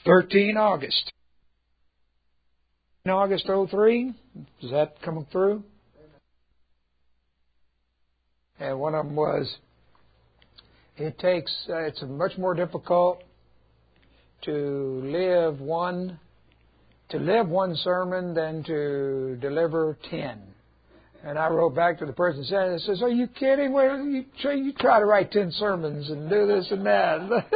13 August. August '03. Is that coming through? And one of them was, it's much more difficult to live one sermon than to deliver 10. And I wrote back to the person and says, "Are you kidding? Well, you try to write 10 sermons and do this and that."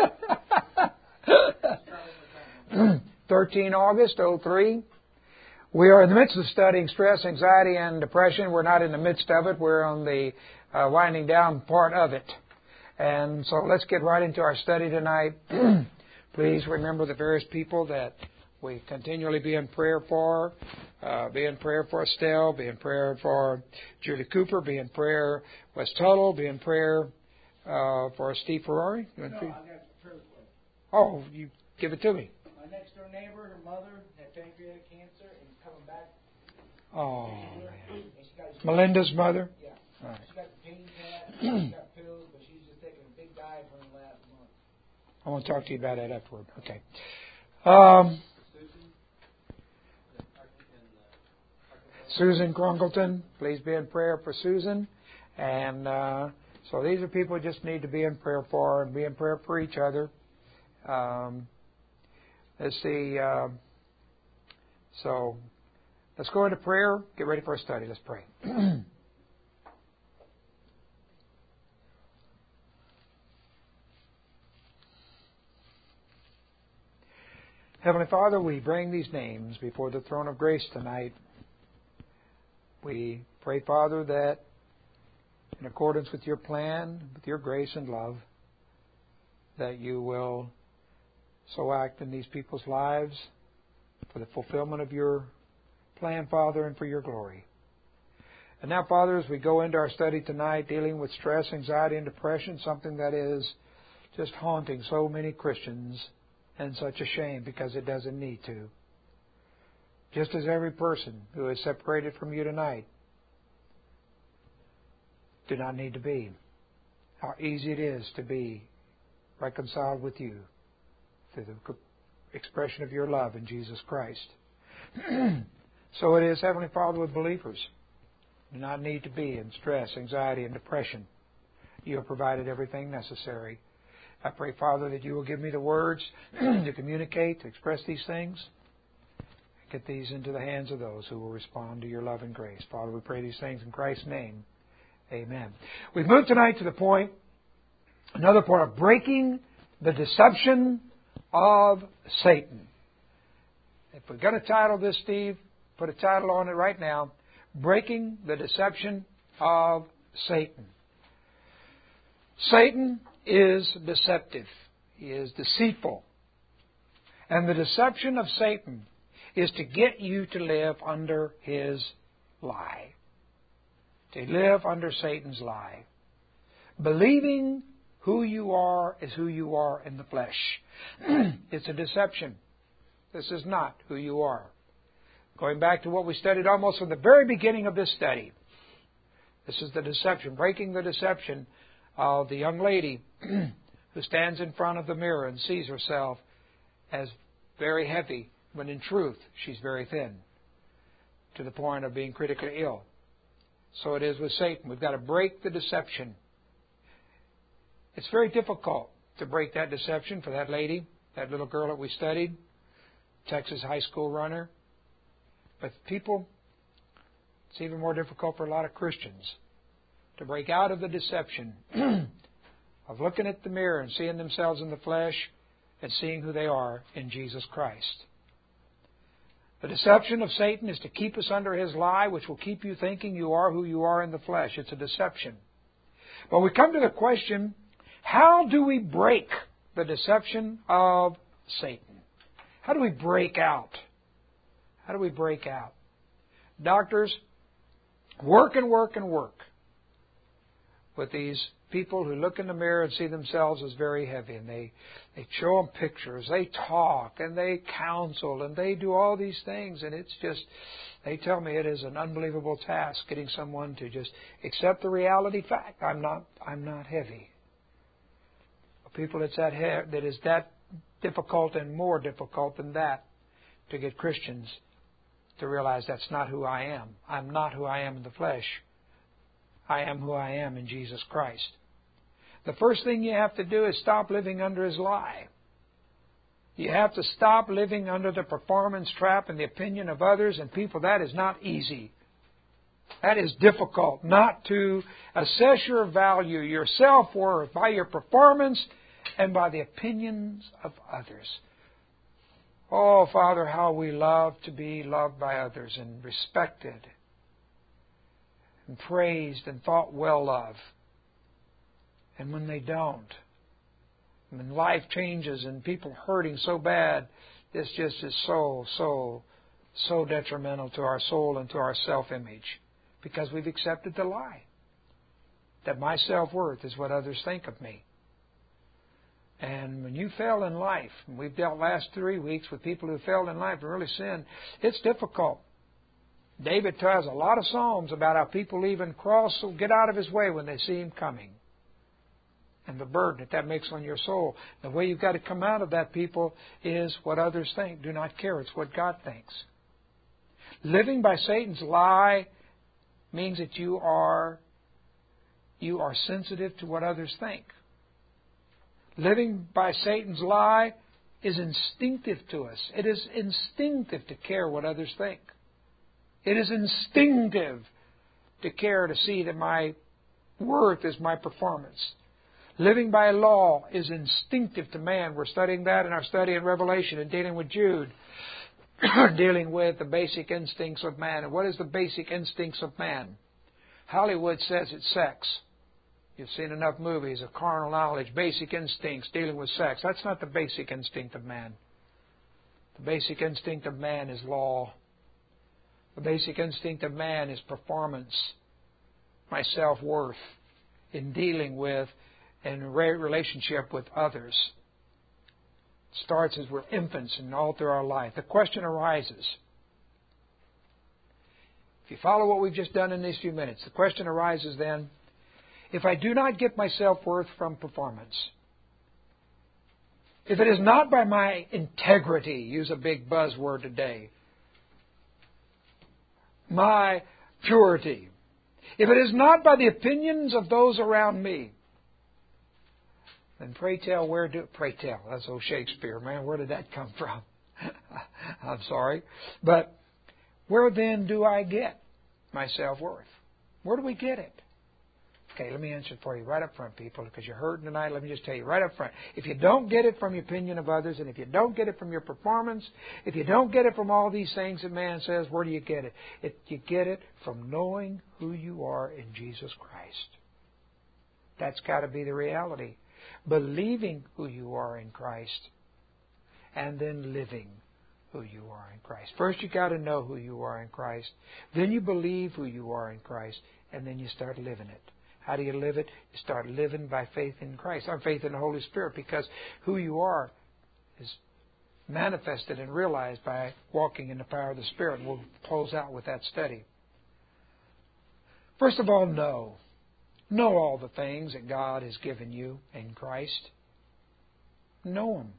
13 August '03. We are in the midst of studying stress, anxiety, and depression. We're not in the midst of it. We're on the winding down part of it. And so let's get right into our study tonight. Please remember the various people that we continually be in prayer for. Be in prayer for Estelle. Be in prayer for Julie Cooper. Be in prayer Wes Tuttle. Be in prayer for Steve Ferrari. No, I got a prayer request. Oh, you give it to me. My next door neighbor, her mother had pancreatic cancer and is coming back. Oh, man. Melinda's mother? Yeah. All right. She got the pain pad, she got pills, but she's just taking a big dive for the last month. I want to talk to you about that afterward. Okay. Susan Crunkleton, please be in prayer for Susan. And so these are people who just need to be in prayer for and be in prayer for each other. Let's see. So let's go into prayer. Get ready for a study. Let's pray. Heavenly Father, we bring these names before the throne of grace tonight. We pray, Father, that in accordance with your plan, with your grace and love, that you will so act in these people's lives for the fulfillment of your plan, Father, and for your glory. And now, Father, as we go into our study tonight, dealing with stress, anxiety, and depression, something that is just haunting so many Christians, and such a shame because it doesn't need to. Just as every person who is separated from you tonight do not need to be. How easy it is to be reconciled with you through the expression of your love in Jesus Christ. So it is, Heavenly Father, with believers do not need to be in stress, anxiety, and depression. You have provided everything necessary. I pray, Father, that you will give me the words to communicate, to express these things. Get these into the hands of those who will respond to your love and grace. Father, we pray these things in Christ's name. Amen. We've moved tonight to the point, another point of breaking the deception of Satan. If we're going to title this, Steve, put a title on it right now, Breaking the Deception of Satan. Satan is deceptive. He is deceitful. And the deception of Satan is to get you to live under his lie. To live under Satan's lie. Believing who you are is who you are in the flesh. It's a deception. This is not who you are. Going back to what we studied almost from the very beginning of this study. This is the deception, breaking the deception of the young lady who stands in front of the mirror and sees herself as very heavy, when in truth she's very thin, to the point of being critically ill. So it is with Satan. We've got to break the deception. It's very difficult to break that deception for that lady, that little girl that we studied, Texas high school runner. But people, it's even more difficult for a lot of Christians to break out of the deception of looking at the mirror and seeing themselves in the flesh and seeing who they are in Jesus Christ. The deception of Satan is to keep us under his lie, which will keep you thinking you are who you are in the flesh. It's a deception. But we come to the question, how do we break the deception of Satan? How do we break out? How do we break out? Doctors work and work and work with these people who look in the mirror and see themselves as very heavy, and they show them pictures, they talk, and they counsel, and they do all these things, and it's just, they tell me it is an unbelievable task getting someone to just accept the reality fact, I'm not heavy. People that is that difficult and more difficult than that to get Christians to realize that's not who I am. I'm not who I am in the flesh. I am who I am in Jesus Christ. The first thing you have to do is stop living under His lie. You have to stop living under the performance trap and the opinion of others and people. That is not easy. That is difficult. Not to assess your value, your self-worth by your performance and by the opinions of others. Oh, Father, how we love to be loved by others and respected and praised and thought well of. And when they don't, when life changes and people hurting so bad, this just is so detrimental to our soul and to our self-image because we've accepted the lie that my self-worth is what others think of me. And when you fail in life, and we've dealt last 3 weeks with people who failed in life and really sinned, it's difficult. David tells a lot of Psalms about how people even cross or get out of his way when they see him coming. And the burden that makes on your soul. The way you've got to come out of that, people, is what others think. Do not care. It's what God thinks. Living by Satan's lie means that you are sensitive to what others think. Living by Satan's lie is instinctive to us. It is instinctive to care what others think. It is instinctive to care to see that my worth is my performance. Living by law is instinctive to man. We're studying that in our study in Revelation and dealing with Jude. Dealing with the basic instincts of man. And what is the basic instincts of man? Hollywood says it's sex. You've seen enough movies of carnal knowledge, basic instincts dealing with sex. That's not the basic instinct of man. The basic instinct of man is law. The basic instinct of man is performance, my self-worth in dealing with and relationship with others. It starts as we're infants and all through our life. The question arises. If you follow what we've just done in these few minutes, the question arises then, if I do not get my self-worth from performance, if it is not by my integrity, use a big buzzword today, my purity, if it is not by the opinions of those around me, then pray tell, that's old Shakespeare, man, where did that come from? I'm sorry. But where then do I get my self-worth? Where do we get it? Okay, let me answer it for you right up front, people, because you're hurting tonight. Let me just tell you right up front. If you don't get it from your opinion of others, and if you don't get it from your performance, if you don't get it from all these things that man says, where do you get it? You get it from knowing who you are in Jesus Christ. That's got to be the reality. Believing who you are in Christ, and then living who you are in Christ. First, you've got to know who you are in Christ. Then you believe who you are in Christ, and then you start living it. How do you live it? You start living by faith in Christ, or faith in the Holy Spirit, because who you are is manifested and realized by walking in the power of the Spirit. And we'll close out with that study. First of all, know. Know all the things that God has given you in Christ. Know them.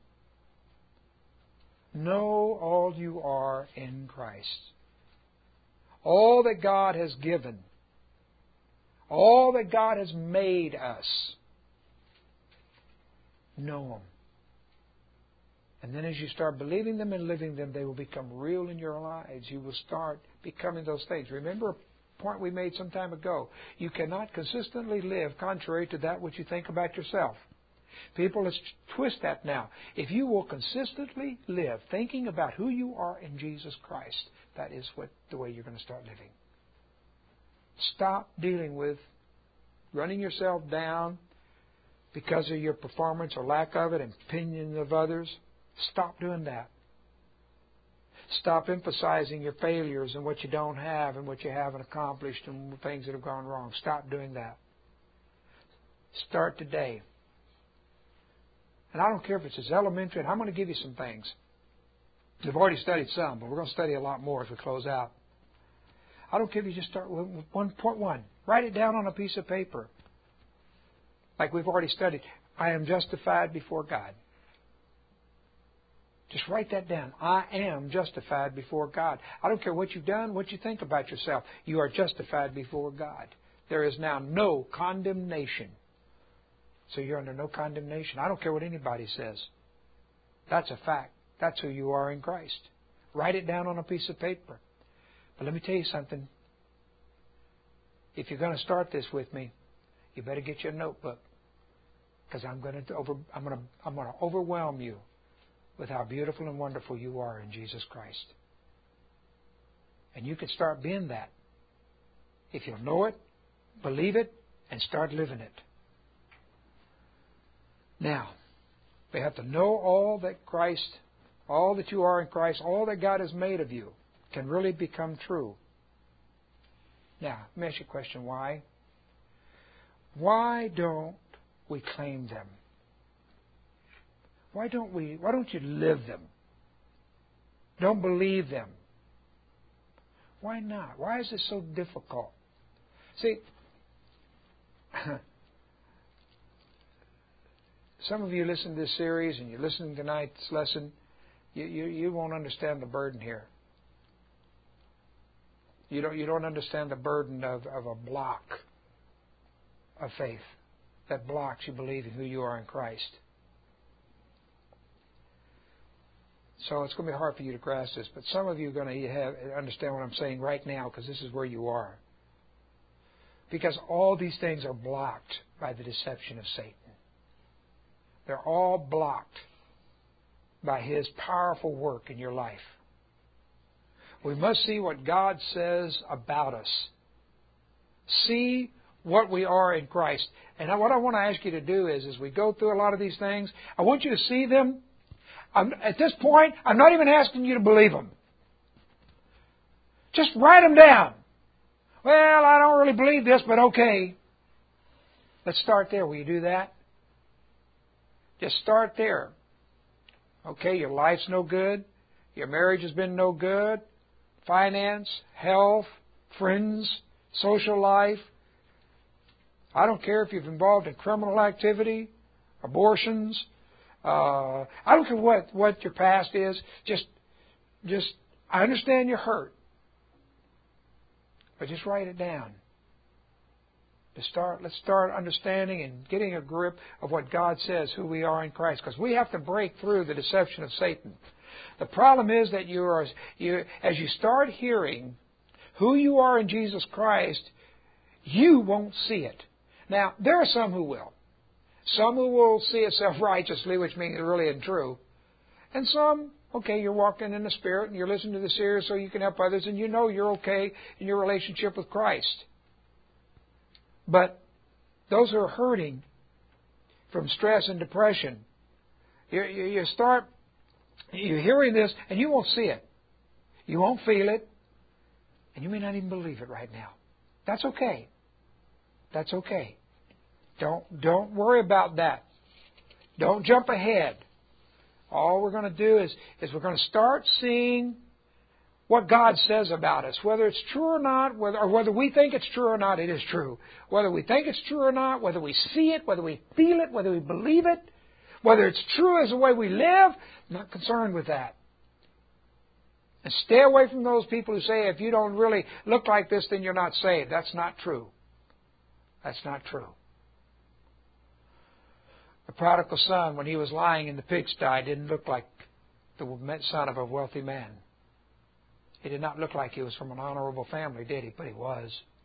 Know all you are in Christ. All that God has given. All that God has made us. Know them. And then as you start believing them and living them, they will become real in your lives. You will start becoming those things. Remember a point we made some time ago. You cannot consistently live contrary to that which you think about yourself. People, let's twist that now. If you will consistently live thinking about who you are in Jesus Christ, that is the way you're going to start living. Stop dealing with running yourself down because of your performance or lack of it and opinion of others. Stop doing that. Stop emphasizing your failures and what you don't have and what you haven't accomplished and things that have gone wrong. Stop doing that. Start today. And I don't care if it's as elementary, and I'm going to give you some things. We've already studied some, but we're going to study a lot more as we close out. I don't care if you just start with 1.1. Write it down on a piece of paper. Like we've already studied. I am justified before God. Just write that down. I am justified before God. I don't care what you've done, what you think about yourself. You are justified before God. There is now no condemnation. So you're under no condemnation. I don't care what anybody says. That's a fact. That's who you are in Christ. Write it down on a piece of paper. But let me tell you something. If you're going to start this with me, you better get your notebook, because I'm going to overwhelm you with how beautiful and wonderful you are in Jesus Christ. And you can start being that if you'll know it, believe it, and start living it. Now, we have to know all that Christ, all that you are in Christ, all that God has made of you can really become true. Now, let me ask you a question. Why? Why don't we claim them? Why don't you live them? Don't believe them? Why not? Why is this so difficult? See, some of you listen to this series and you're listening to tonight's lesson, you won't understand the burden here. You don't understand the burden of a block of faith that blocks you believing who you are in Christ. So it's going to be hard for you to grasp this, but some of you are going to understand what I'm saying right now, because this is where you are. Because all these things are blocked by the deception of Satan. They're all blocked by his powerful work in your life. We must see what God says about us. See what we are in Christ. And what I want to ask you to do is, as we go through a lot of these things, I want you to see them. At this point, I'm not even asking you to believe them. Just write them down. Well, I don't really believe this, but okay. Let's start there. Will you do that? Just start there. Okay, your life's no good. Your marriage has been no good. Finance, health, friends, social life. I don't care if you've involved in criminal activity, abortions. I don't care what your past is. Just I understand you're hurt. But just write it down. Let's start understanding and getting a grip of what God says, who we are in Christ. Because we have to break through the deception of Satan. The problem is that as you start hearing who you are in Jesus Christ, you won't see it. Now, there are some who will. Some who will see it self-righteously, which means it really isn't true. And some, okay, you're walking in the Spirit and you're listening to the series so you can help others, and you know you're okay in your relationship with Christ. But those who are hurting from stress and depression, you're hearing this and you won't see it. You won't feel it. And you may not even believe it right now. That's okay. That's okay. Don't worry about that. Don't jump ahead. All we're going to do is we're going to start seeing what God says about us. Whether it's true or not, whether we think it's true or not, it is true. Whether we think it's true or not, whether we see it, whether we feel it, whether we believe it, whether it's true as the way we live, I'm not concerned with that. And stay away from those people who say, if you don't really look like this, then you're not saved. That's not true. That's not true. The prodigal son, when he was lying in the pigsty, didn't look like the son of a wealthy man. He did not look like he was from an honorable family, did he? But he was.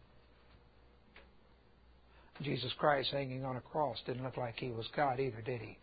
Jesus Christ hanging on a cross didn't look like he was God either, did he?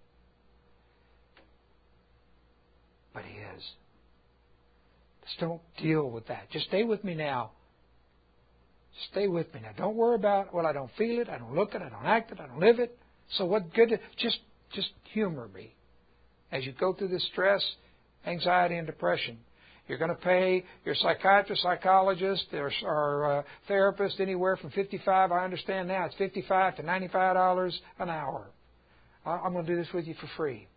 But he is. Just don't deal with that. Just stay with me now. Stay with me now. Don't worry about, well, I don't feel it, I don't look it, I don't act it, I don't live it. So what good? Just humor me. As you go through this stress, anxiety, and depression, you're going to pay your psychiatrist, psychologist, or therapist anywhere from $55. I understand now it's $55 to $95 an hour. I'm going to do this with you for free.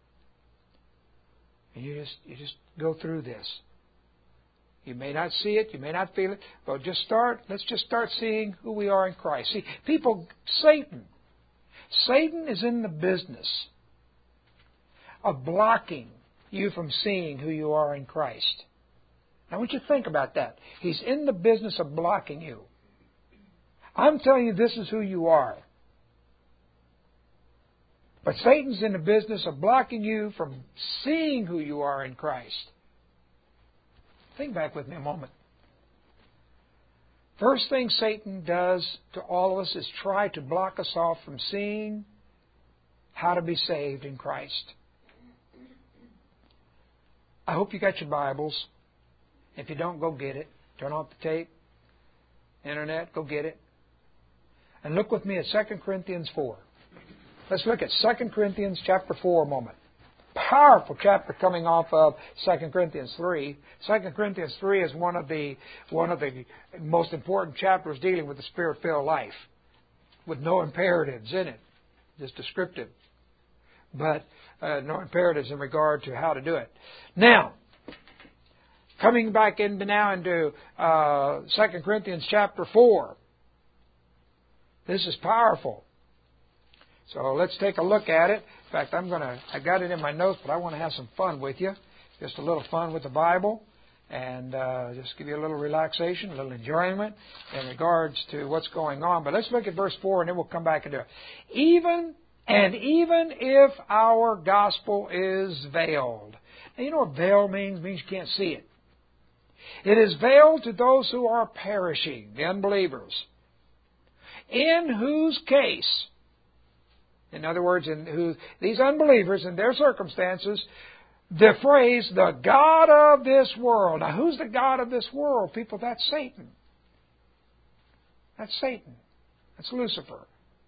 And you just go through this. You may not see it, you may not feel it, but let's just start seeing who we are in Christ. See, Satan is in the business of blocking you from seeing who you are in Christ. I want you to think about that. He's in the business of blocking you. I'm telling you, this is who you are. But Satan's in the business of blocking you from seeing who you are in Christ. Think back with me a moment. First thing Satan does to all of us is try to block us off from seeing how to be saved in Christ. I hope you got your Bibles. If you don't, go get it. Turn off the tape. Internet, go get it. And look with me at 2 Corinthians 4. Let's look at 2 Corinthians chapter 4 a moment. Powerful chapter coming off of 2 Corinthians 3. 2 Corinthians 3 is one of the most important chapters dealing with the Spirit-filled life, with no imperatives in it, just descriptive, but no imperatives in regard to how to do it. Now, coming back into 2 Corinthians chapter 4. This is powerful. So let's take a look at it. In fact, I got it in my notes, but I want to have some fun with you. Just a little fun with the Bible, and just give you a little relaxation, a little enjoyment in regards to what's going on. But let's look at verse 4, and then we'll come back and do it. Even if our gospel is veiled. Now, you know what veil means? It means you can't see it. It is veiled to those who are perishing, the unbelievers, in whose case, in other words, these unbelievers in their circumstances, the phrase, the God of this world. Now, who's the God of this world, people? That's Satan. That's Satan. That's Lucifer.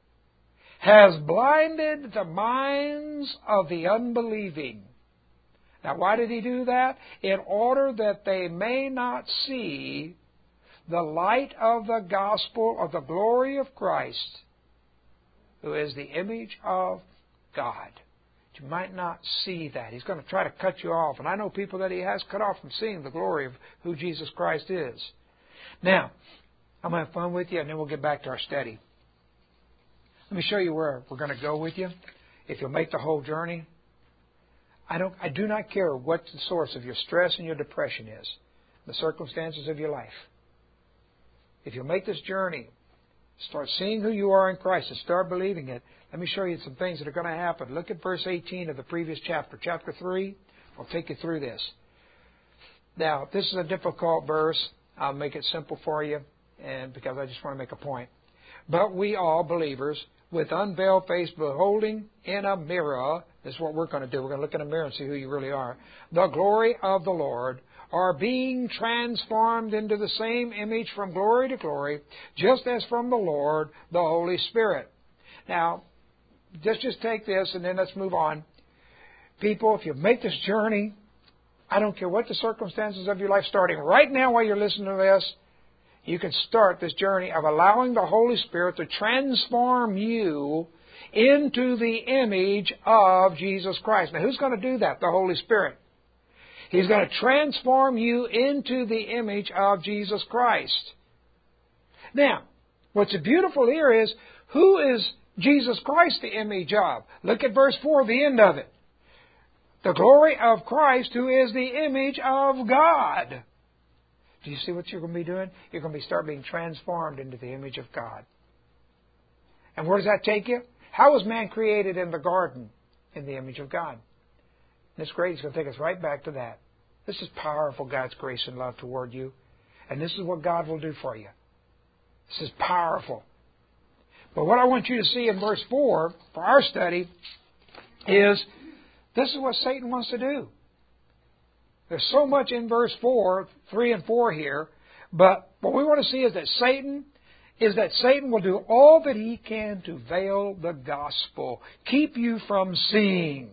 Has blinded the minds of the unbelieving. Now, why did he do that? In order that they may not see the light of the gospel of the glory of Christ, who is the image of God. You might not see that. He's going to try to cut you off. And I know people that he has cut off from seeing the glory of who Jesus Christ is. Now, I'm going to have fun with you, and then we'll get back to our study. Let me show you where we're going to go with you. If you'll make the whole journey. I do not care what the source of your stress and your depression is, the circumstances of your life. If you'll make this journey, start seeing who you are in Christ and start believing it, let me show you some things that are going to happen. Look at verse 18 of the previous chapter. Chapter 3, I'll take you through this. Now, this is a difficult verse. I'll make it simple for you, and because I just want to make a point. But we all, believers, with unveiled face, beholding in a mirror, this is what we're going to do. We're going to look in a mirror and see who you really are. The glory of the Lord, are being transformed into the same image from glory to glory, just as from the Lord, the Holy Spirit. Now, just take this and then let's move on. People, if you make this journey, I don't care what the circumstances of your life, starting right now while you're listening to this, you can start this journey of allowing the Holy Spirit to transform you into the image of Jesus Christ. Now, who's going to do that? The Holy Spirit. He's going to transform you into the image of Jesus Christ. Now, what's beautiful here is, who is Jesus Christ the image of? Look at verse 4, the end of it. The glory of Christ, who is the image of God. Do you see what you're going to be doing? You're going to start being transformed into the image of God. And where does that take you? How was man created in the garden? In the image of God. This grade is going to take us right back to that. This is powerful, God's grace and love toward you. And this is what God will do for you. This is powerful. But what I want you to see in verse 4 for our study is this is what Satan wants to do. There's so much in verse 4, 3 and 4 here. But what we want to see is that Satan will do all that he can to veil the gospel, keep you from seeing.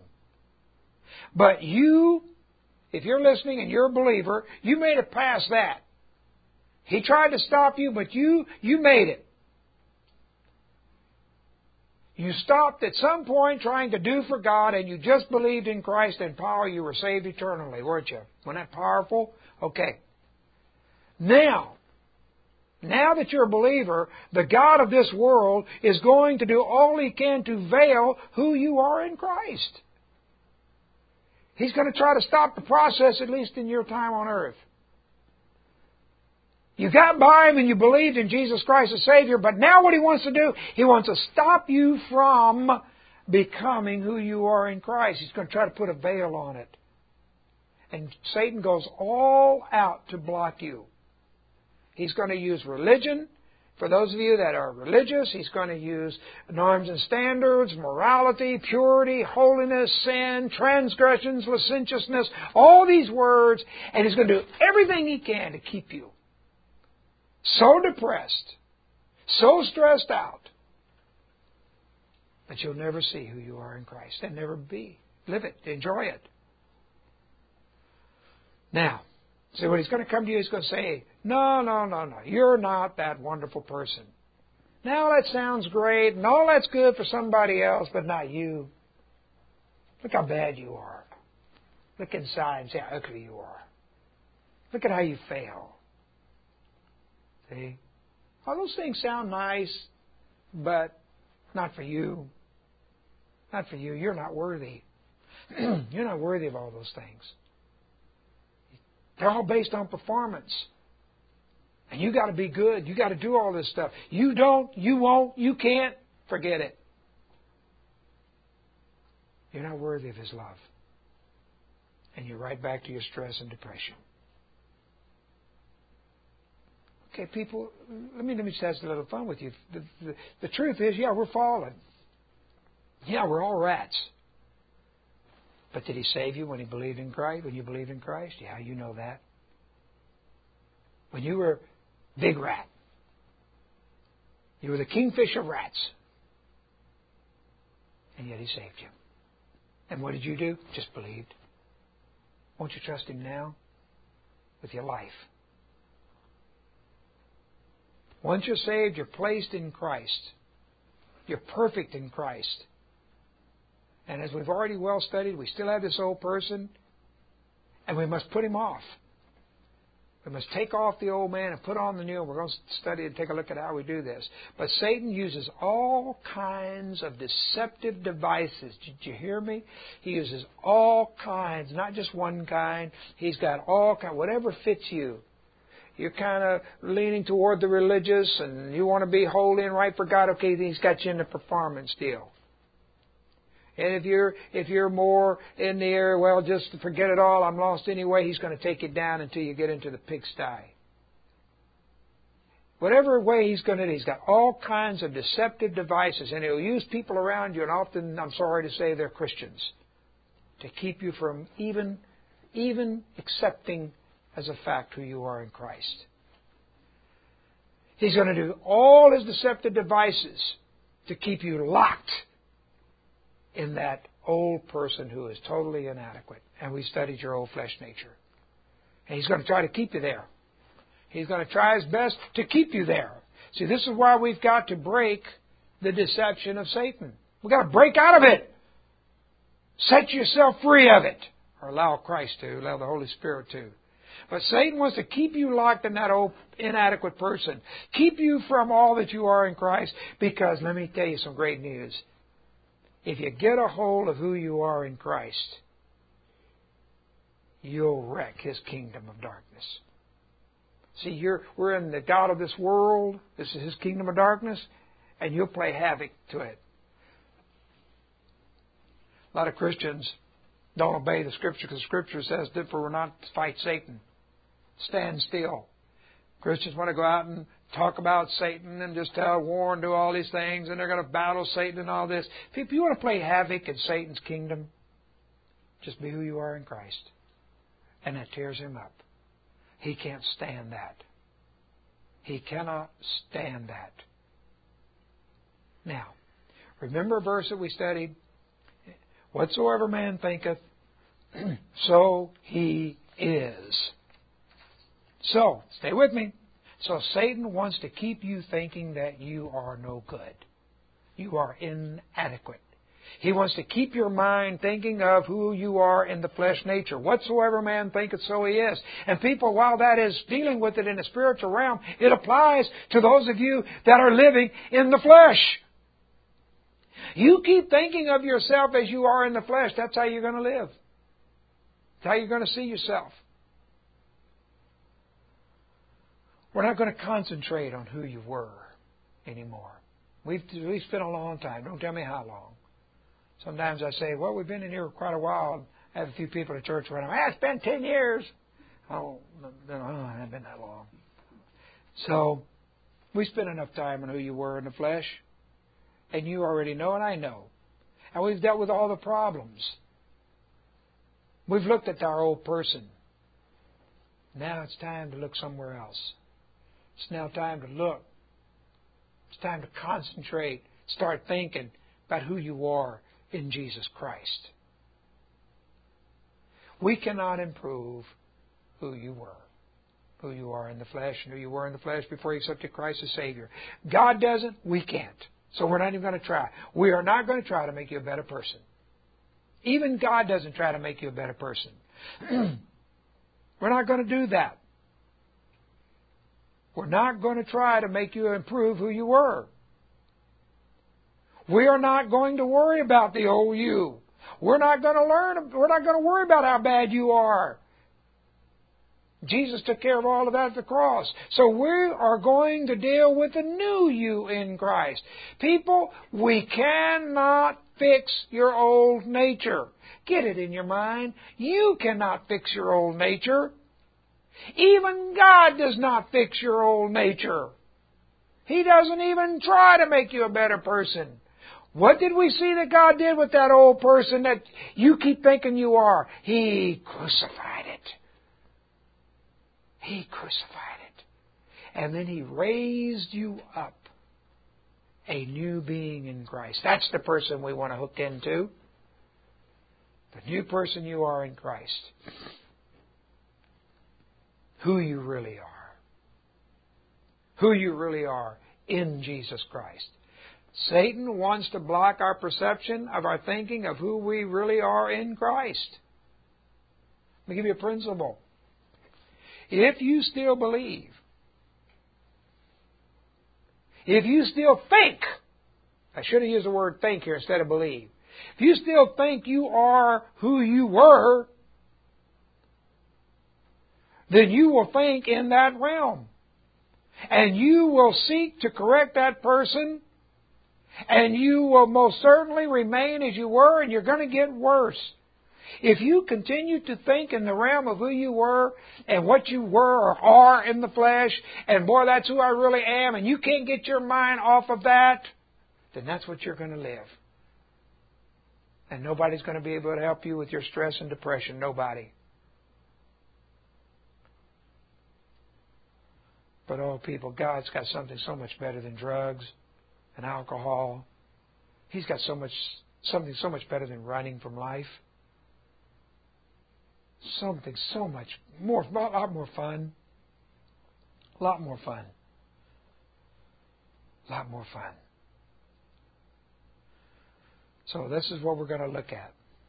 But you, if you're listening and you're a believer, you made it past that. He tried to stop you, but you made it. You stopped at some point trying to do for God, and you just believed in Christ and power. You were saved eternally, weren't you? Wasn't that powerful? Okay. Now that you're a believer, the God of this world is going to do all He can to veil who you are in Christ. He's going to try to stop the process, at least in your time on earth. You got by Him and you believed in Jesus Christ as Savior, but now what He wants to do, He wants to stop you from becoming who you are in Christ. He's going to try to put a veil on it. And Satan goes all out to block you. He's going to use religion. For those of you that are religious, he's going to use norms and standards, morality, purity, holiness, sin, transgressions, licentiousness, all these words, and he's going to do everything he can to keep you so depressed, so stressed out, that you'll never see who you are in Christ and never be. Live it. Enjoy it. Now, see, when he's going to come to you, he's going to say, no, you're not that wonderful person. Now that sounds great, and all that's good for somebody else, but not you. Look how bad you are. Look inside and see how ugly you are. Look at how you fail. See? All those things sound nice, but not for you. Not for you. You're not worthy. You're not worthy of all those things. They're all based on performance. And you got to be good. You got to do all this stuff. You don't, you won't, you can't. Forget it. You're not worthy of His love. And you're right back to your stress and depression. Okay, people, let me just have a little fun with you. The truth is, yeah, we're fallen. Yeah, we're all rats. But did He save you when you believed in Christ? When you believed in Christ? Yeah, you know that. When you were big rat, you were the kingfish of rats. And yet He saved you. And what did you do? Just believed. Won't you trust Him now with your life? Once you're saved, you're placed in Christ. You're perfect in Christ. And as we've already well studied, we still have this old person, and we must put him off. We must take off the old man and put on the new. We're going to study and take a look at how we do this. But Satan uses all kinds of deceptive devices. Did you hear me? He uses all kinds, not just one kind. He's got all kinds, whatever fits you. You're kind of leaning toward the religious and you want to be holy and right for God. Okay, then he's got you in the performance deal. And if you're more in the area, well, just forget it all, I'm lost anyway, he's going to take you down until you get into the pigsty. Whatever way he's going to do, he's got all kinds of deceptive devices, and he'll use people around you, and often, I'm sorry to say, they're Christians, to keep you from even accepting as a fact who you are in Christ. He's going to do all his deceptive devices to keep you locked in that old person who is totally inadequate. And we studied your old flesh nature. And he's going to try to keep you there. He's going to try his best to keep you there. See, this is why we've got to break the deception of Satan. We've got to break out of it. Set yourself free of it. Or allow Christ to, allow the Holy Spirit to. But Satan wants to keep you locked in that old inadequate person. Keep you from all that you are in Christ. Because, let me tell you some great news. If you get a hold of who you are in Christ, you'll wreck His kingdom of darkness. See, we're in the God of this world. This is His kingdom of darkness. And you'll play havoc to it. A lot of Christians don't obey the Scripture because the Scripture says that we're not to fight Satan. Stand still. Christians want to go out and talk about Satan and just tell war and do all these things, and they're going to battle Satan and all this. If you want to play havoc in Satan's kingdom, just be who you are in Christ. And that tears him up. He can't stand that. He cannot stand that. Now, remember a verse that we studied? Whatsoever man thinketh, so he is. So, stay with me. So Satan wants to keep you thinking that you are no good. You are inadequate. He wants to keep your mind thinking of who you are in the flesh nature. Whatsoever man thinketh, so he is. And people, while that is dealing with it in the spiritual realm, it applies to those of you that are living in the flesh. You keep thinking of yourself as you are in the flesh, that's how you're going to live. It's how you're going to see yourself. We're not going to concentrate on who you were anymore. We've spent a long time. Don't tell me how long. Sometimes I say, well, we've been in here quite a while. I have a few people at church running, it's been 10 years. Oh, it hasn't been that long. So, we spent enough time on who you were in the flesh. And you already know, and I know. And we've dealt with all the problems. We've looked at our old person. Now it's time to look somewhere else. It's now time to look. It's time to concentrate. Start thinking about who you are in Jesus Christ. We cannot improve who you were, who you are in the flesh, and who you were in the flesh before you accepted Christ as Savior. God doesn't, we can't. So we're not even going to try. We are not going to try to make you a better person. Even God doesn't try to make you a better person. We're not going to do that. We're not going to try to make you improve who you were. We are not going to worry about the old you. We're not going to worry about how bad you are. Jesus took care of all of that at the cross. So we are going to deal with the new you in Christ. People, we cannot fix your old nature. Get it in your mind. You cannot fix your old nature. Even God does not fix your old nature. He doesn't even try to make you a better person. What did we see that God did with that old person that you keep thinking you are? He crucified it. He crucified it. And then He raised you up, a new being in Christ. That's the person we want to hook into. The new person you are in Christ. Who you really are. Who you really are in Jesus Christ. Satan wants to block our perception of our thinking of who we really are in Christ. Let me give you a principle. If you still believe, if you still think, I should have used the word think here instead of believe. If you still think you are who you were, then you will think in that realm. And you will seek to correct that person, and you will most certainly remain as you were, and you're going to get worse. If you continue to think in the realm of who you were and what you were or are in the flesh, and boy, that's who I really am, and you can't get your mind off of that, then that's what you're going to live. And nobody's going to be able to help you with your stress and depression. Nobody. But oh, people, God's got something so much better than drugs and alcohol. He's got something so much better than running from life. Something so much more, a lot more fun. A lot more fun. A lot more fun. So this is what we're going to look at.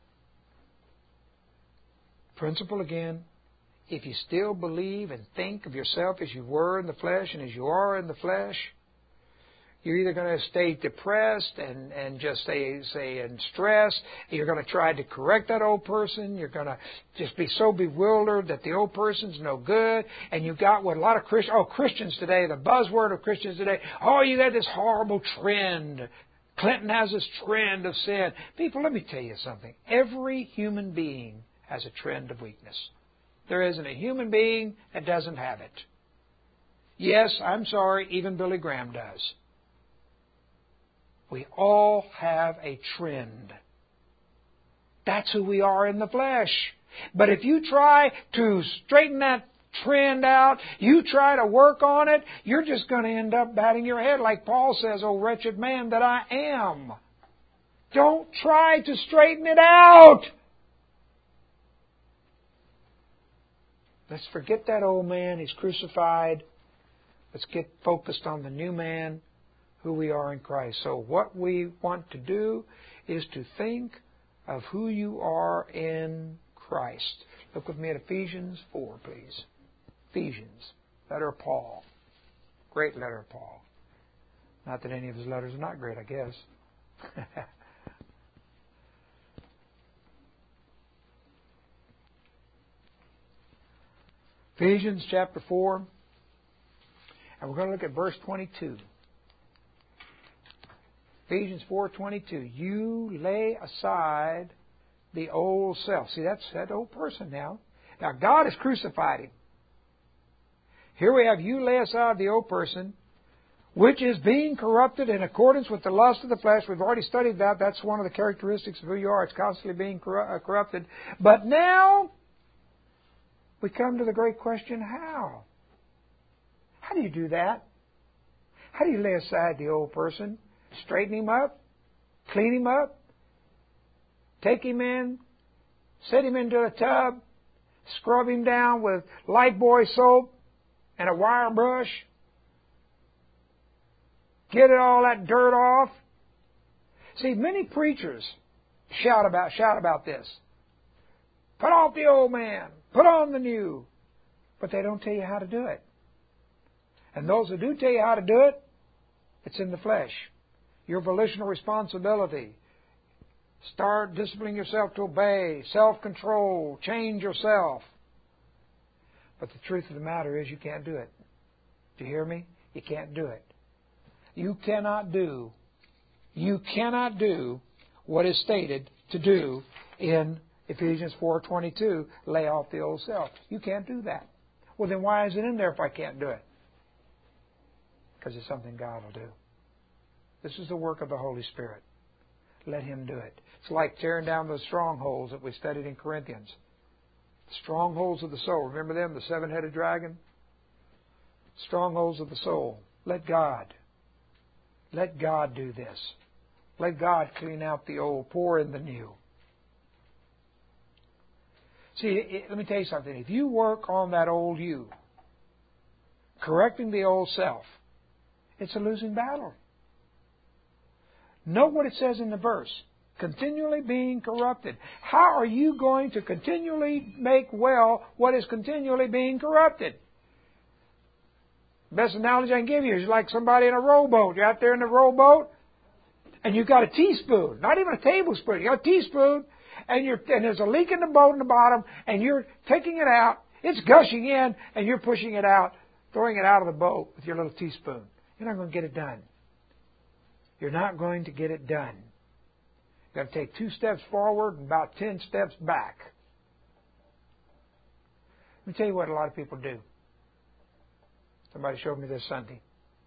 Principle again. If you still believe and think of yourself as you were in the flesh and as you are in the flesh, you're either going to stay depressed and just stay in stress. You're going to try to correct that old person. You're going to just be so bewildered that the old person's no good. And you've got what a lot of Christians today, the buzzword of Christians today, you got this horrible trend. Clinton has this trend of sin. People, let me tell you something. Every human being has a trend of weakness. There isn't a human being that doesn't have it. Yes, I'm sorry, even Billy Graham does. We all have a trend. That's who we are in the flesh. But if you try to straighten that trend out, you try to work on it, you're just going to end up batting your head like Paul says, "O wretched man that I am." Don't try to straighten it out. Let's forget that old man. He's crucified. Let's get focused on the new man, who we are in Christ. So what we want to do is to think of who you are in Christ. Look with me at Ephesians 4, please. Ephesians, letter of Paul. Great letter of Paul. Not that any of his letters are not great, I guess. Ephesians chapter 4, and we're going to look at verse 22. Ephesians 4:22. You lay aside the old self. See, that's that old person now. Now, God has crucified him. Here we have, you lay aside the old person, which is being corrupted in accordance with the lust of the flesh. We've already studied that. That's one of the characteristics of who you are. It's constantly being corrupted. But now, we come to the great question, how? How do you do that? How do you lay aside the old person? Straighten him up? Clean him up? Take him in? Set him into a tub? Scrub him down with Lifebuoy soap and a wire brush? Get all that dirt off? See, many preachers shout about this. Put off the old man. Put on the new. But they don't tell you how to do it. And those who do tell you how to do it, it's in the flesh. Your volitional responsibility. Start disciplining yourself to obey, self-control, change yourself. But the truth of the matter is you can't do it. Do you hear me? You can't do it. You cannot do what is stated to do in Ephesians 4:22, lay off the old self. You can't do that. Well, then why is it in there if I can't do it? Because it's something God will do. This is the work of the Holy Spirit. Let Him do it. It's like tearing down those strongholds that we studied in Corinthians. The strongholds of the soul. Remember them? The seven-headed dragon? Strongholds of the soul. Let God do this. Let God clean out the old, pour in the new. See, let me tell you something. If you work on that old you, correcting the old self, it's a losing battle. Note what it says in the verse. Continually being corrupted. How are you going to continually make well what is continually being corrupted? Best analogy I can give you is like somebody in a rowboat. You're out there in the rowboat, and you've got a teaspoon, not even a tablespoon. You got a teaspoon, and there's a leak in the boat in the bottom, and you're taking it out. It's gushing in, and you're pushing it out, throwing it out of the boat with your little teaspoon. You're not going to get it done. You're not going to get it done. You've got to take 2 steps forward and about 10 steps back. Let me tell you what a lot of people do. Somebody showed me this Sunday.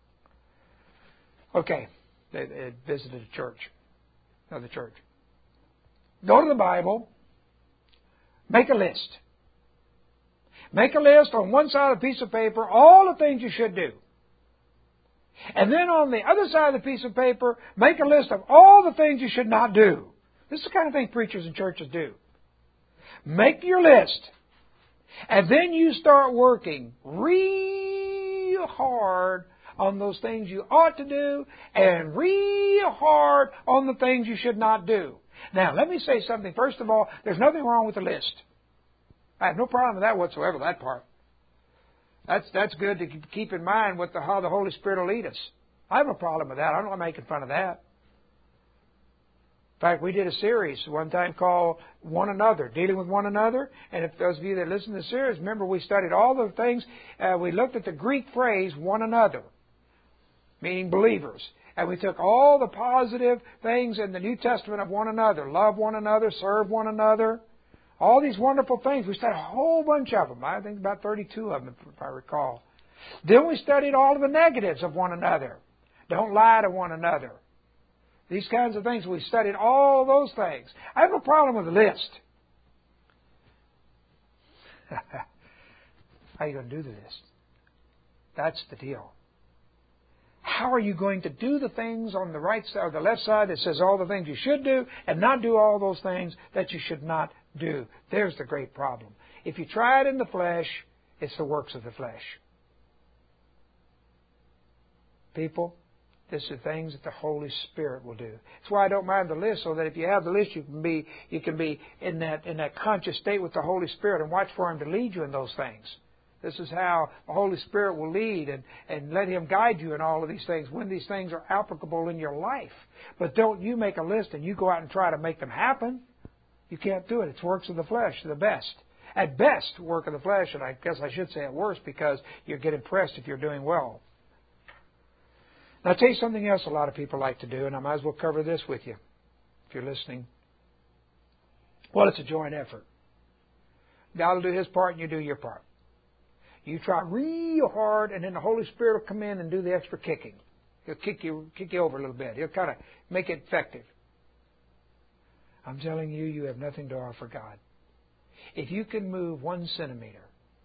Okay, they visited a church. Another church. Go to the Bible. Make a list. Make a list on one side of the piece of paper, all the things you should do. And then on the other side of the piece of paper, make a list of all the things you should not do. This is the kind of thing preachers and churches do. Make your list. And then you start working real hard on those things you ought to do and real hard on the things you should not do. Now, let me say something. First of all, there's nothing wrong with the list. I have no problem with that whatsoever, that part. That's good to keep in mind how the Holy Spirit will lead us. I have no problem with that. I'm not making fun of that. In fact, we did a series one time called One Another, dealing with one another. And if those of you that listen to the series, remember we studied all the things. We looked at the Greek phrase, one another, meaning believers. And we took all the positive things in the New Testament of one another. Love one another, serve one another. All these wonderful things. We studied a whole bunch of them. I think about 32 of them, if I recall. Then we studied all of the negatives of one another. Don't lie to one another. These kinds of things. We studied all those things. I have no problem with the list. How are you going to do the list? That's the deal. How are you going to do the things on the right side or the left side that says all the things you should do and not do all those things that you should not do? There's the great problem. If you try it in the flesh, it's the works of the flesh. People, this is things that the Holy Spirit will do. That's why I don't mind the list, so that if you have the list, you can be in that conscious state with the Holy Spirit and watch for Him to lead you in those things. This is how the Holy Spirit will lead and let Him guide you in all of these things when these things are applicable in your life. But don't you make a list and you go out and try to make them happen. You can't do it. It's works of the flesh, the best. At best, work of the flesh, and I guess I should say at worst, because you get impressed if you're doing well. Now, I'll tell you something else a lot of people like to do, and I might as well cover this with you, if you're listening. Well, it's a joint effort. God will do His part, and you do your part. You try real hard, and then the Holy Spirit will come in and do the extra kicking. He'll kick you over a little bit. He'll kind of make it effective. I'm telling you, you have nothing to offer God. If you can move 1 centimeter,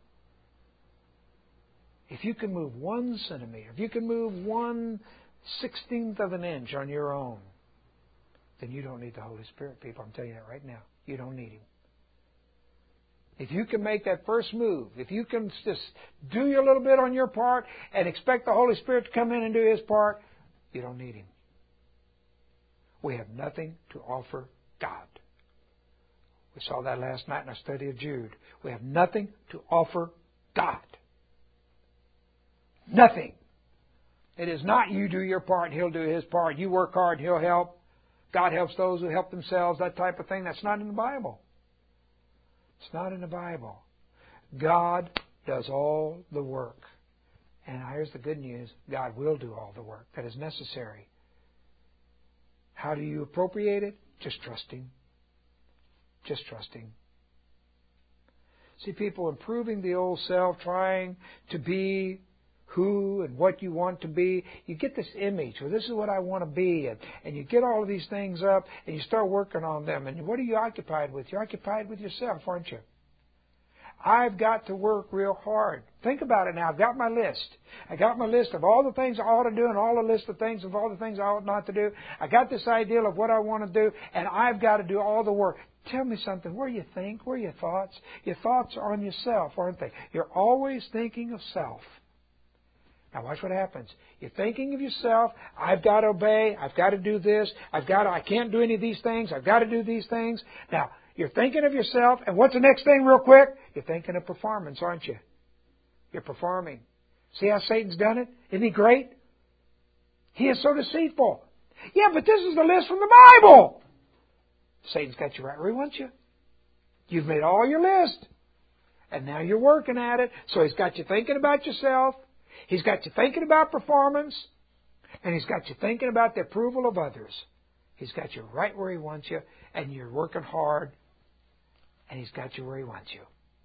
if you can move 1 centimeter, if you can move 1/16th of an inch on your own, then you don't need the Holy Spirit, people. I'm telling you that right now. You don't need Him. If you can make that first move, if you can just do your little bit on your part and expect the Holy Spirit to come in and do His part, you don't need Him. We have nothing to offer God. We saw that last night in our study of Jude. We have nothing to offer God. Nothing. It is not you do your part and He'll do His part. You work hard, He'll help. God helps those who help themselves, that type of thing. That's not in the Bible. It's not in the Bible. God does all the work. And here's the good news. God will do all the work that is necessary. How do you appropriate it? Just trusting. Just trusting. See, people improving the old self, trying to be who and what you want to be. You get this image, well, this is what I want to be, and you get all of these things up, and you start working on them. And what are you occupied with? You're occupied with yourself, aren't you? I've got to work real hard. Think about it now. I've got my list. I got my list of all the things I ought to do and all the list of things of all the things I ought not to do. I got this ideal of what I want to do, and I've got to do all the work. Tell me something. Where you think? Where are your thoughts? Your thoughts are on yourself, aren't they? You're always thinking of self. Now watch what happens. You're thinking of yourself. I've got to obey. I've got to do this. I can't do any of these things. I've got to do these things. Now, you're thinking of yourself, and what's the next thing real quick? You're thinking of performance, aren't you? You're performing. See how Satan's done it? Isn't he great? He is so deceitful. Yeah, but this is the list from the Bible. Satan's got you right where he wants you. You've made all your list. And now you're working at it. So he's got you thinking about yourself. He's got you thinking about performance. And he's got you thinking about the approval of others. He's got you right where he wants you. And you're working hard. And he's got you where he wants you.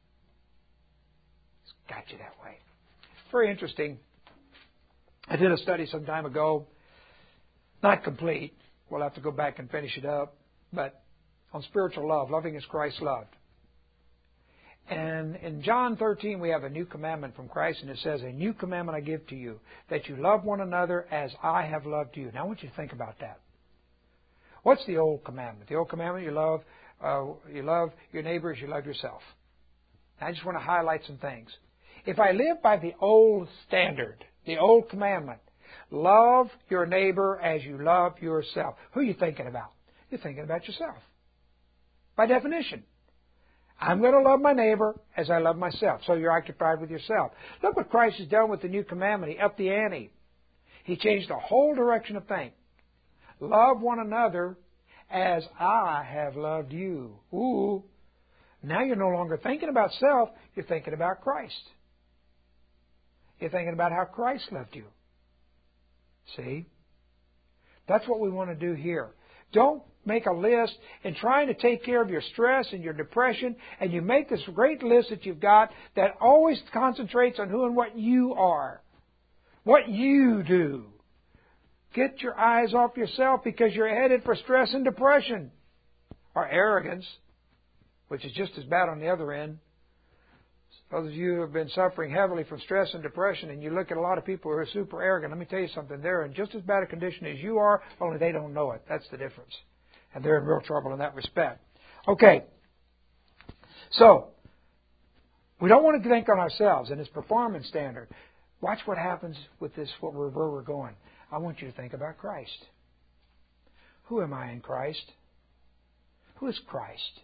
He's got you that way. Very interesting. I did a study some time ago. Not complete. We'll have to go back and finish it up. But on spiritual love, loving as Christ loved. And in John 13, we have a new commandment from Christ, and it says, "A new commandment I give to you, that you love one another as I have loved you." Now I want you to think about that. What's the old commandment? The old commandment, you love your neighbor as you love yourself. I just want to highlight some things. If I live by the old standard, the old commandment, love your neighbor as you love yourself, who are you thinking about? You're thinking about yourself. By definition. I'm going to love my neighbor as I love myself. So you're occupied with yourself. Look what Christ has done with the new commandment. He upped the ante. He changed the whole direction of things. Love one another as I have loved you. Ooh. Now you're no longer thinking about self. You're thinking about Christ. You're thinking about how Christ loved you. See? That's what we want to do here. Don't make a list and trying to take care of your stress and your depression, and you make this great list that you've got that always concentrates on who and what you are, what you do. Get your eyes off yourself because you're headed for stress and depression, or arrogance, which is just as bad on the other end. Those of you who have been suffering heavily from stress and depression, and you look at a lot of people who are super arrogant, let me tell you something, they're in just as bad a condition as you are, only they don't know it. That's the difference. And they're in real trouble in that respect. Okay. So, we don't want to think on ourselves and this performance standard. Watch what happens with this, where we're going. I want you to think about Christ. Who am I in Christ? Who is Christ?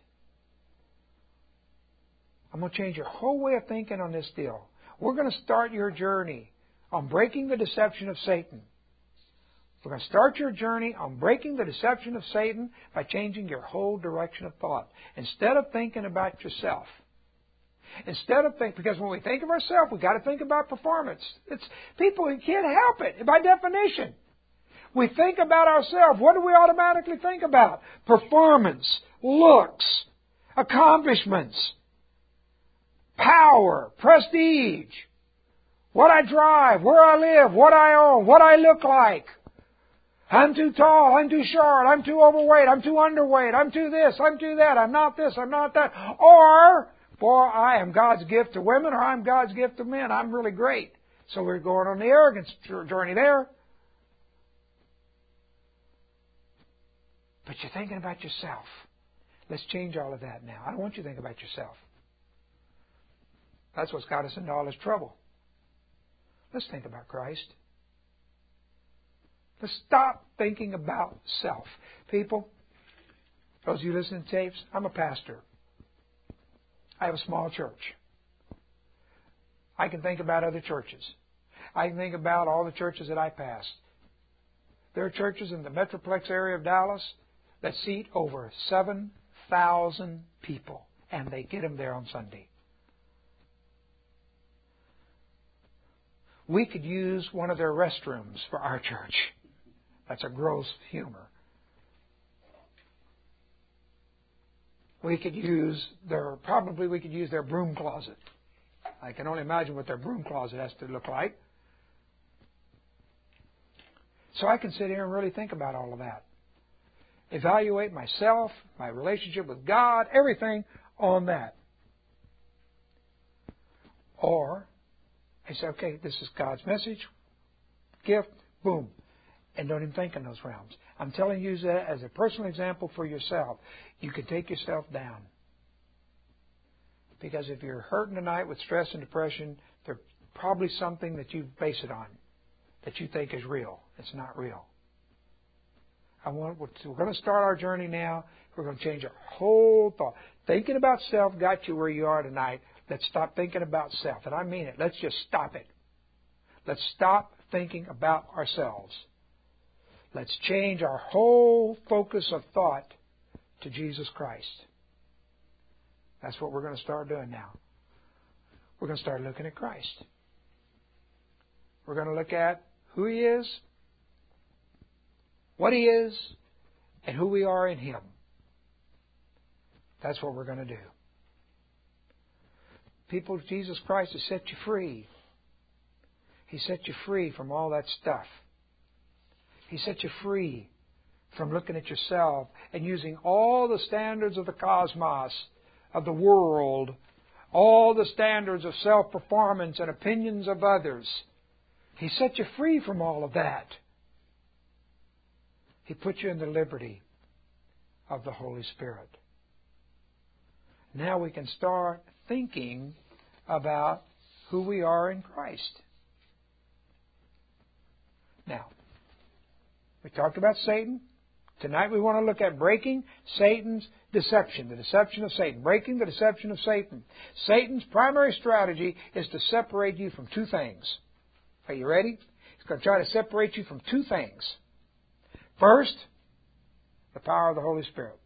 I'm going to change your whole way of thinking on this deal. We're going to start your journey on breaking the deception of Satan. We're going to start your journey on breaking the deception of Satan by changing your whole direction of thought. Instead of thinking about yourself, Instead of because when we think of ourselves, we've got to think about performance. It's people who can't help it by definition. We think about ourselves. What do we automatically think about? Performance, looks, accomplishments, power, prestige, what I drive, where I live, what I own, what I look like. I'm too tall, I'm too short, I'm too overweight, I'm too underweight, I'm too this, I'm too that, I'm not this, I'm not that. Or, boy, I am God's gift to women, or I'm God's gift to men. I'm really great. So we're going on the arrogance journey there. But you're thinking about yourself. Let's change all of that now. I don't want you to think about yourself. That's what's got us into all this trouble. Let's think about Christ. Let's stop thinking about self. People, those of you listening to tapes, I'm a pastor. I have a small church. I can think about other churches. I can think about all the churches that I pass. There are churches in the Metroplex area of Dallas that seat over 7,000 people, and they get them there on Sunday. We could use one of their restrooms for our church. That's a gross humor. We could use their broom closet. I can only imagine what their broom closet has to look like. So I can sit here and really think about all of that. Evaluate myself, my relationship with God, everything on that. Or I say, okay, this is God's message, gift, boom. And don't even think in those realms. I'm telling you that as a personal example for yourself. You can take yourself down. Because if you're hurting tonight with stress and depression, there's probably something that you base it on that you think is real. It's not real. We're going to start our journey now. We're going to change our whole thought. Thinking about self got you where you are tonight. Let's stop thinking about self. And I mean it. Let's just stop it. Let's stop thinking about ourselves. Let's change our whole focus of thought to Jesus Christ. That's what we're going to start doing now. We're going to start looking at Christ. We're going to look at who He is, what He is, and who we are in Him. That's what we're going to do. People, Jesus Christ has set you free. He set you free from all that stuff. He set you free from looking at yourself and using all the standards of the cosmos, of the world, all the standards of self-performance and opinions of others. He set you free from all of that. He put you in the liberty of the Holy Spirit. Now we can start thinking about who we are in Christ. Now, we talked about Satan. Tonight we want to look at breaking Satan's deception, the deception of Satan. Breaking the deception of Satan. Satan's primary strategy is to separate you from two things. Are you ready? He's going to try to separate you from two things. First, the power of the Holy Spirit.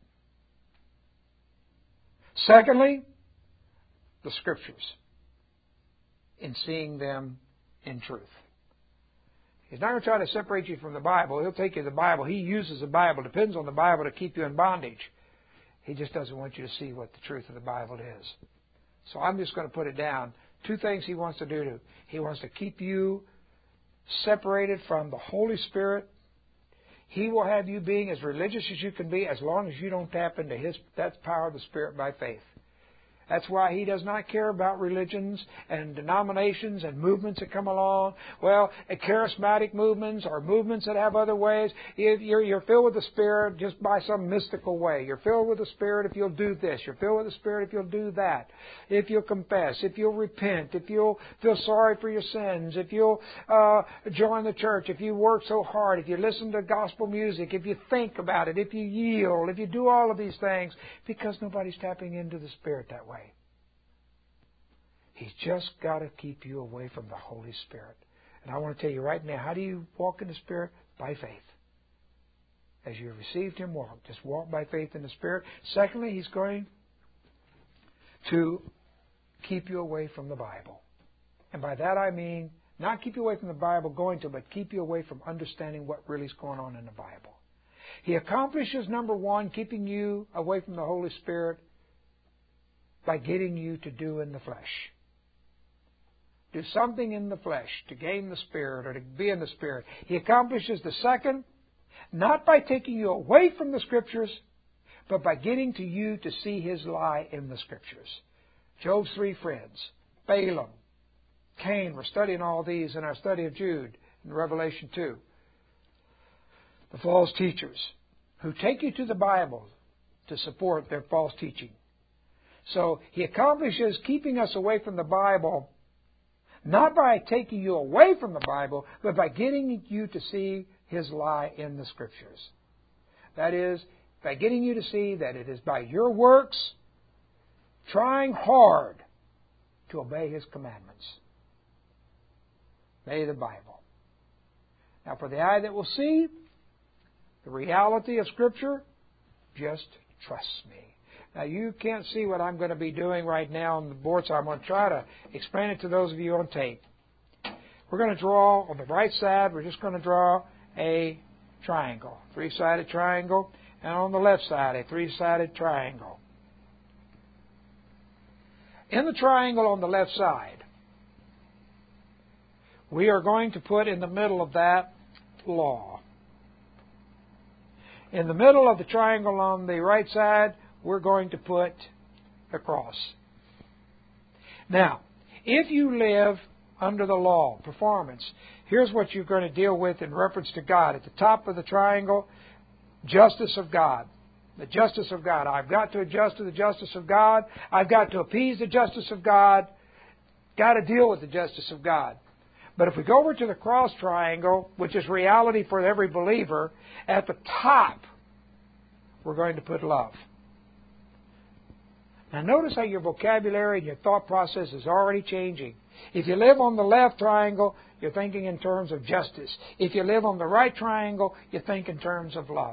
Secondly, the Scriptures, in seeing them in truth. He's not going to try to separate you from the Bible. He'll take you to the Bible. He uses the Bible, depends on the Bible to keep you in bondage. He just doesn't want you to see what the truth of the Bible is. So I'm just going to put it down. Two things he wants to do. He wants to keep you separated from the Holy Spirit. He will have you being as religious as you can be as long as you don't tap into that power of the Spirit by faith. That's why he does not care about religions and denominations and movements that come along. Well, charismatic movements or movements that have other ways. You're filled with the Spirit just by some mystical way. You're filled with the Spirit if you'll do this. You're filled with the Spirit if you'll do that. If you'll confess. If you'll repent. If you'll feel sorry for your sins. If you'll join the church. If you work so hard. If you listen to gospel music. If you think about it. If you yield. If you do all of these things. Because nobody's tapping into the Spirit that way. He's just got to keep you away from the Holy Spirit. And I want to tell you right now, how do you walk in the Spirit? By faith. As you received Him, walk. Just walk by faith in the Spirit. Secondly, He's going to keep you away from the Bible. And by that I mean not keep you away from the Bible going to, but keep you away from understanding what really is going on in the Bible. He accomplishes, number one, keeping you away from the Holy Spirit by getting you to do in the flesh. Do something in the flesh to gain the Spirit or to be in the Spirit. He accomplishes the second, not by taking you away from the Scriptures, but by getting to you to see His lie in the Scriptures. Job's three friends, Balaam, Cain, we're studying all these in our study of Jude in Revelation 2. The false teachers who take you to the Bible to support their false teaching. So He accomplishes keeping us away from the Bible, not by taking you away from the Bible, but by getting you to see His lie in the Scriptures. That is, by getting you to see that it is by your works, trying hard to obey His commandments. Obey the Bible. Now, for the eye that will see the reality of Scripture, just trust me. Now, you can't see what I'm going to be doing right now on the board, so I'm going to try to explain it to those of you on tape. We're going to draw on the right side, we're just going to draw a triangle, three-sided triangle, and on the left side, a three-sided triangle. In the triangle on the left side, we are going to put in the middle of that law. In the middle of the triangle on the right side, we're going to put the cross. Now, if you live under the law, performance, here's what you're going to deal with in reference to God. At the top of the triangle, justice of God. The justice of God. I've got to adjust to the justice of God. I've got to appease the justice of God. Got to deal with the justice of God. But if we go over to the cross triangle, which is reality for every believer, at the top, we're going to put love. Now notice how your vocabulary and your thought process is already changing. If you live on the left triangle, you're thinking in terms of justice. If you live on the right triangle, you think in terms of love.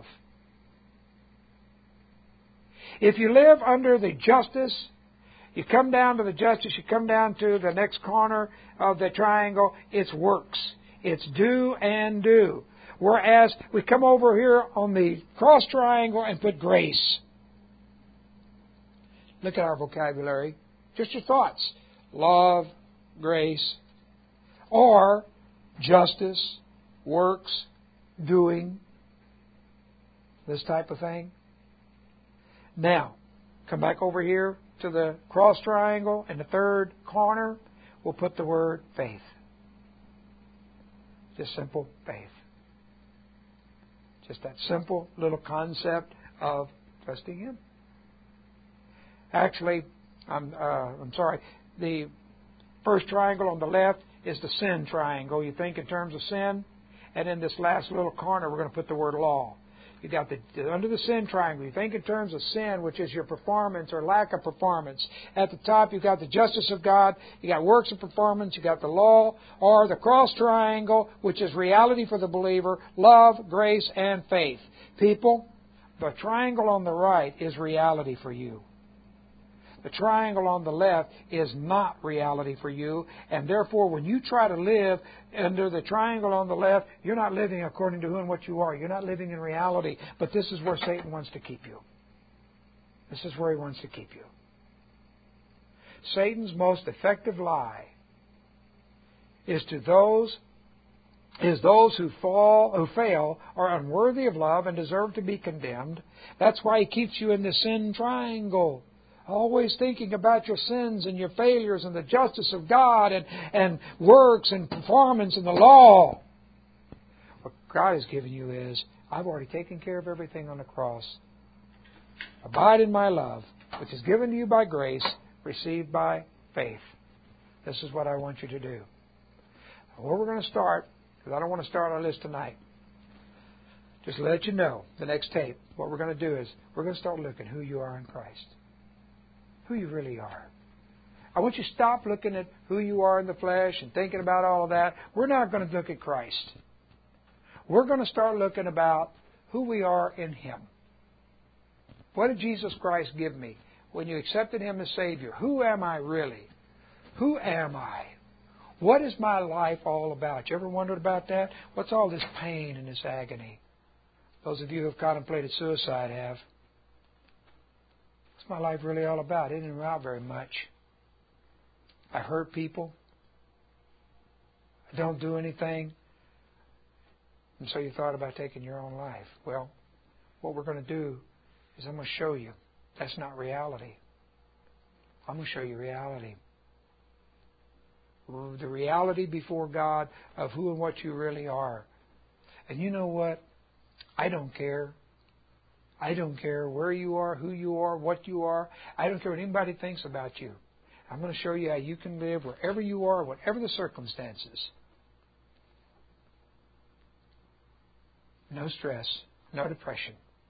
If you live under the justice, you come down to the justice, you come down to the next corner of the triangle, it's works. It's do and do. Whereas we come over here on the cross triangle and put grace. Look at our vocabulary. Just your thoughts. Love, grace, or justice, works, doing, this type of thing. Now, come back over here to the cross triangle. In the third corner, we'll put the word faith. Just simple faith. Just that simple little concept of trusting Him. Actually, I'm sorry, the first triangle on the left is the sin triangle. You think in terms of sin, and in this last little corner, we're going to put the word law. You got under the sin triangle. You think in terms of sin, which is your performance or lack of performance. At the top, you've got the justice of God. You got works of performance. You got the law, or the cross triangle, which is reality for the believer, love, grace, and faith. People, the triangle on the right is reality for you. The triangle on the left is not reality for you, and therefore when you try to live under the triangle on the left, you're not living according to who and what you are. You're not living in reality, but this is where Satan wants to keep you. This is where he wants to keep you. Satan's most effective lie is those who fail are unworthy of love and deserve to be condemned. That's why he keeps you in the sin triangle. Always thinking about your sins and your failures and the justice of God and works and performance and the law. What God has given you is, I've already taken care of everything on the cross. Abide in my love, which is given to you by grace, received by faith. This is what I want you to do. Where we're going to start, because I don't want to start on this tonight. Just to let you know, the next tape, what we're going to do is, we're going to start looking who you are in Christ. Who you really are. I want you to stop looking at who you are in the flesh and thinking about all of that. We're not going to look at Christ. We're going to start looking about who we are in Him. What did Jesus Christ give me? When you accepted Him as Savior, who am I really? Who am I? What is my life all about? You ever wondered about that? What's all this pain and this agony? Those of you who have contemplated suicide have. What's my life really all about? It isn't about very much. I hurt people. I don't do anything. And so you thought about taking your own life. Well, what we're going to do is I'm going to show you that's not reality. I'm going to show you reality. The reality before God of who and what you really are. And you know what? I don't care. I don't care where you are, who you are, what you are. I don't care what anybody thinks about you. I'm going to show you how you can live wherever you are, whatever the circumstances. No stress, no depression.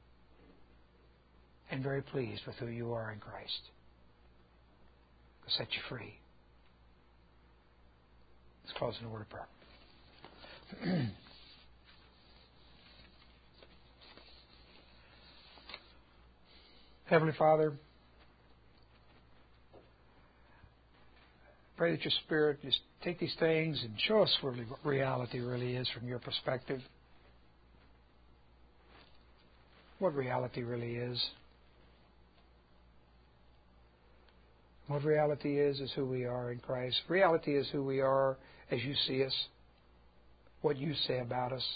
And very pleased with who you are in Christ. It'll set you free. Let's close in a word of prayer. Heavenly Father, pray that your Spirit just take these things and show us what reality really is from your perspective. What reality really is. What reality is who we are in Christ. Reality is who we are as you see us. What you say about us.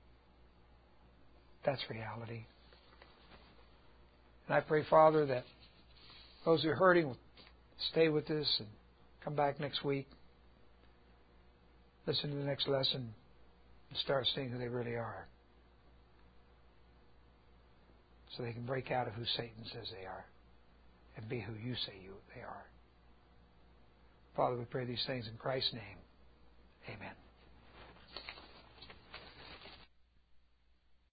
That's reality. And I pray, Father, that those who are hurting will stay with us and come back next week. Listen to the next lesson and start seeing who they really are. So they can break out of who Satan says they are and be who you say they are. Father, we pray these things in Christ's name. Amen.